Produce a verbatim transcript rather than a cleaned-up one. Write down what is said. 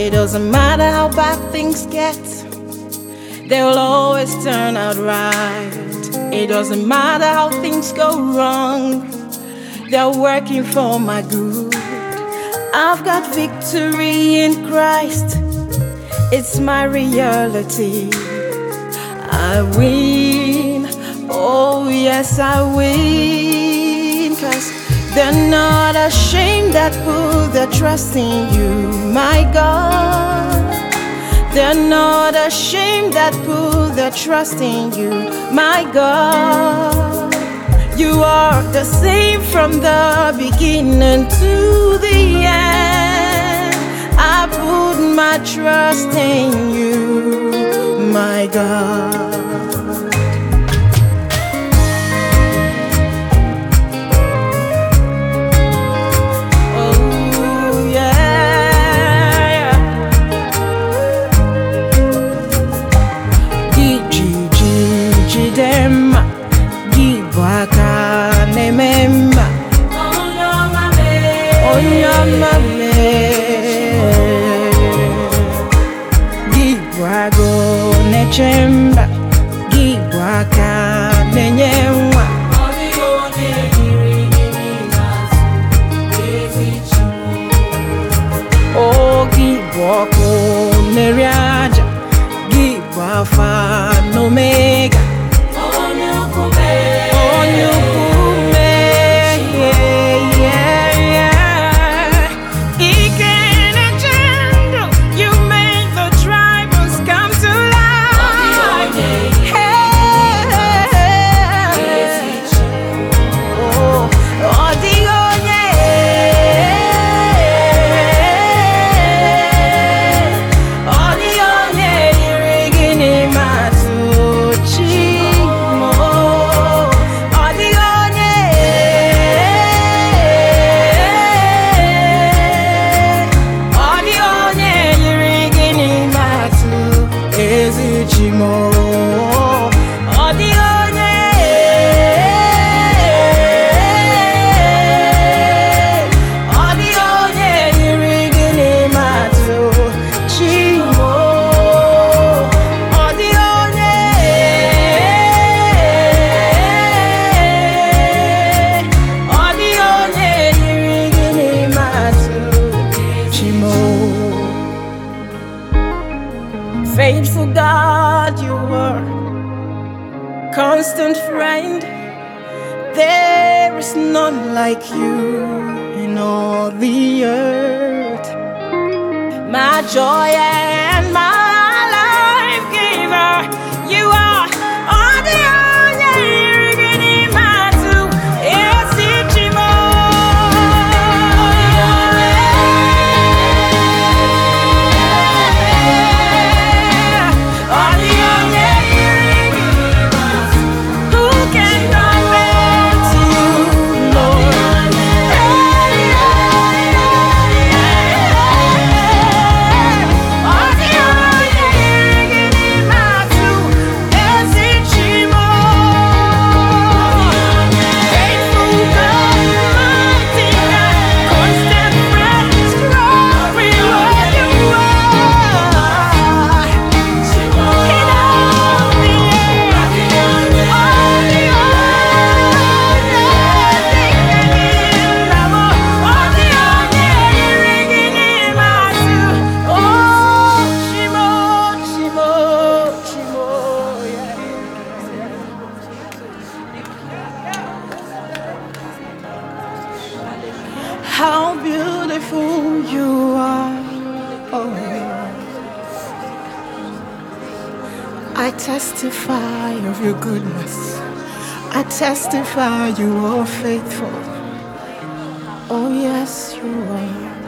It doesn't matter how bad things get, they will always turn out right. It doesn't matter how things go wrong, they're working for my good. I've got victory in Christ, it's my reality. I win, oh yes I win, 'cause they're not ashamed that put their trust in you, my God. They're not ashamed that put their trust in you, my God. You are the same from the beginning to the end. I put my trust in you, my God. Nememba onyamame gibwago nechemba gibwaka nenyewa o gibwako neriaja gibwafa nomega onyukume faithful God, you are constant friend. There is none like you in all the earth. My joy and my life giver, you are all the how beautiful you are. Oh, I testify of your goodness. I testify you are faithful. Oh yes, you are.